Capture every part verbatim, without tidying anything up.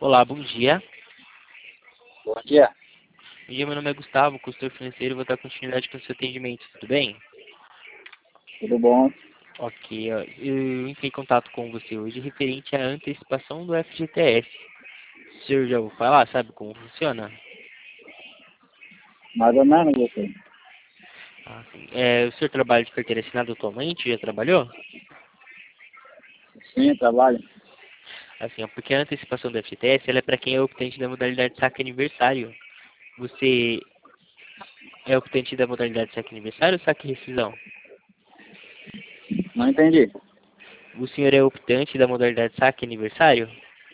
Olá, bom dia. Bom dia, Bom dia, meu nome é Gustavo, consultor financeiro, vou dar continuidade com o seu atendimento, tudo bem? tudo bom? Ok, ó, eu entrei em contato com você hoje referente à antecipação do F G T S. O senhor já ouviu falar, sabe como funciona? Mais ou menos você. Ah, sim. É, o senhor trabalha de carteira assinada atualmente? Já trabalhou? Sim, trabalho. Assim, ó, porque a antecipação do F G T S ela é para quem é optante da modalidade saque aniversário. Você é optante da modalidade saque aniversário ou saque rescisão? Não entendi. O senhor é optante da modalidade saque aniversário?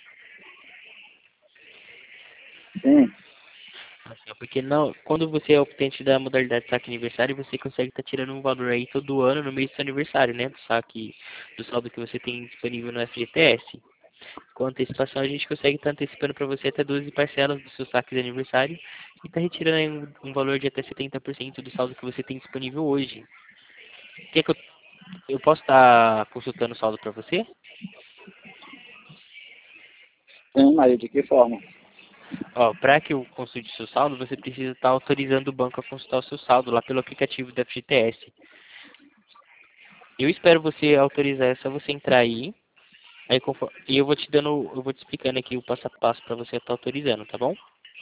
Sim, Assim, ó, porque não, quando você é optante da modalidade saque aniversário, você consegue estar tirando um valor aí todo ano no mês do seu aniversário, né? Do saque, do saldo que você tem disponível no F G T S. Com antecipação, a gente consegue estar antecipando para você até doze parcelas do seu saque de aniversário e está retirando aí um, um valor de até setenta por cento do saldo que você tem disponível hoje. Quer que eu, eu posso estar consultando o saldo para você? sim, mas de que forma? Ó, para que eu consulte seu saldo, você precisa estar autorizando o banco a consultar o seu saldo lá pelo aplicativo do F G T S. Eu espero você autorizar, é só você entrar aí, aí confo- e eu vou te dando, eu vou te explicando aqui o passo a passo para você estar autorizando, tá bom?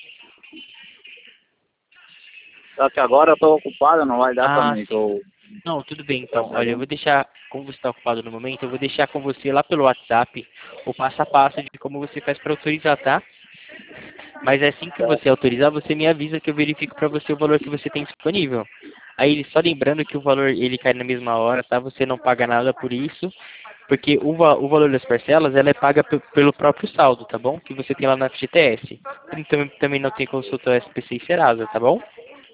Só que agora eu tô ocupado, não vai dar pra Ah, mim, sim. tô, Não, tudo bem tô então. Olha, eu trabalhando. vou deixar, como você está ocupado no momento, eu vou deixar com você lá pelo WhatsApp o passo a passo de como você faz para autorizar, tá? Mas assim que você Certo, autorizar, você me avisa que eu verifico para você o valor que você tem disponível. Aí, só lembrando que o valor ele cai na mesma hora, tá? Você não paga nada por isso, porque o, va o valor das parcelas ela é paga pe pelo próprio saldo, tá bom? Que você tem lá na F G T S. Também, também não tem consulta S P C e Serasa, tá bom?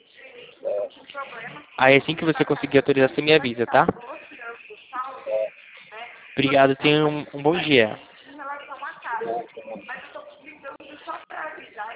Aí assim que você conseguir autorizar, você me avisa, tá? Obrigado, tenha um, um bom dia.